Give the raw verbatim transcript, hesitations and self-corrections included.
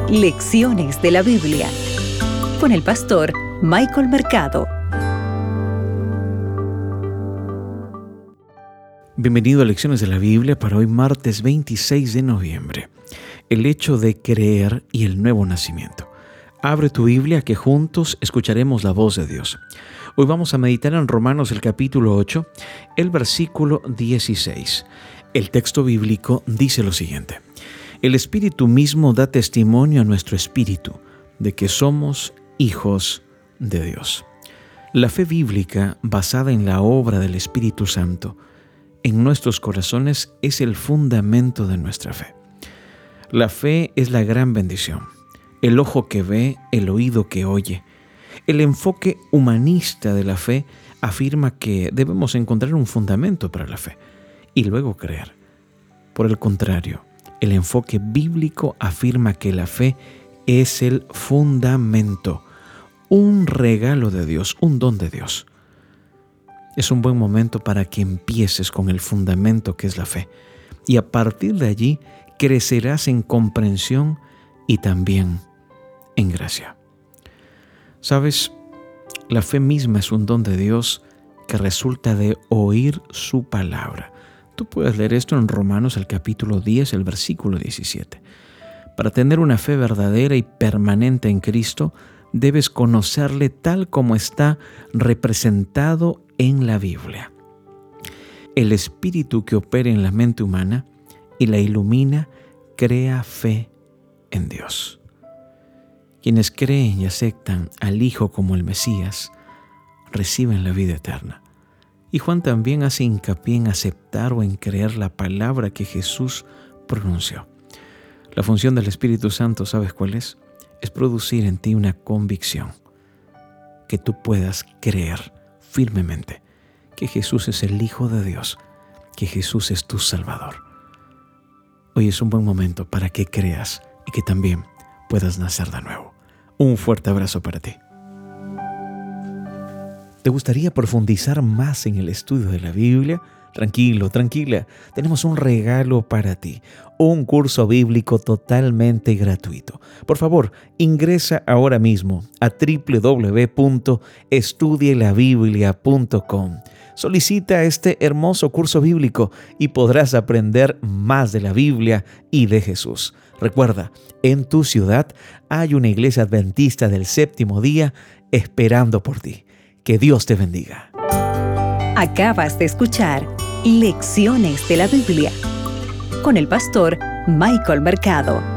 Lecciones de la Biblia con el pastor Michael Mercado. Bienvenido a Lecciones de la Biblia para hoy martes veintiséis de noviembre. El hecho de creer y el nuevo nacimiento. Abre tu Biblia que juntos escucharemos la voz de Dios. Hoy vamos a meditar en Romanos el capítulo ocho, el versículo dieciséis. El texto bíblico dice lo siguiente: El Espíritu mismo da testimonio a nuestro espíritu de que somos hijos de Dios. La fe bíblica, basada en la obra del Espíritu Santo en nuestros corazones, es el fundamento de nuestra fe. La fe es la gran bendición, el ojo que ve, el oído que oye. El enfoque humanista de la fe afirma que debemos encontrar un fundamento para la fe y luego creer. Por el contrario, el enfoque bíblico afirma que la fe es el fundamento, un regalo de Dios, un don de Dios. Es un buen momento para que empieces con el fundamento que es la fe, y a partir de allí crecerás en comprensión y también en gracia. ¿Sabes? La fe misma es un don de Dios que resulta de oír su palabra. Tú puedes leer esto en Romanos el capítulo diez, el versículo diecisiete. Para tener una fe verdadera y permanente en Cristo, debes conocerle tal como está representado en la Biblia. El espíritu que opera en la mente humana y la ilumina crea fe en Dios. Quienes creen y aceptan al Hijo como el Mesías reciben la vida eterna. Y Juan también hace hincapié en aceptar o en creer la palabra que Jesús pronunció. La función del Espíritu Santo, ¿sabes cuál es? Es producir en ti una convicción, que tú puedas creer firmemente que Jesús es el Hijo de Dios, que Jesús es tu Salvador. Hoy es un buen momento para que creas y que también puedas nacer de nuevo. Un fuerte abrazo para ti. ¿Te gustaría profundizar más en el estudio de la Biblia? Tranquilo, tranquila. Tenemos un regalo para ti. Un curso bíblico totalmente gratuito. Por favor, ingresa ahora mismo a doble u doble u doble u punto estudie la biblia punto com. Solicita este hermoso curso bíblico y podrás aprender más de la Biblia y de Jesús. Recuerda, en tu ciudad hay una iglesia adventista del séptimo día esperando por ti. Que Dios te bendiga. Acabas de escuchar Lecciones de la Biblia con el pastor Michael Mercado.